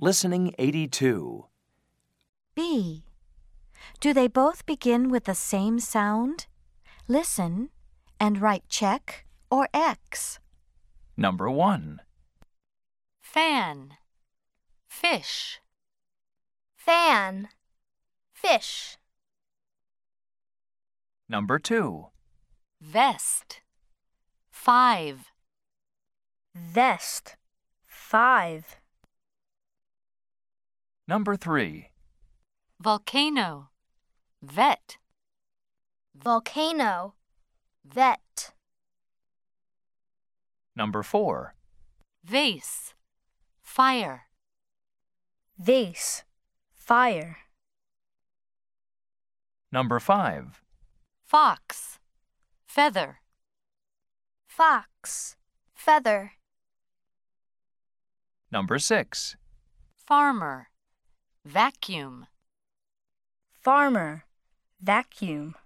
Listening 82. B. Do they both begin with the same sound? Listen and write check or X. Number 1. Fan, fish. Fan, fish. Number 2. Vest, 5. Vest, 5. Number 3. Volcano, vet. Volcano, vet. Number 4. Vase, fire. Vase, fire. Number 5. Fox, feather. Fox, feather. Number 6. Farmer, vacuum. Farmer, vacuum.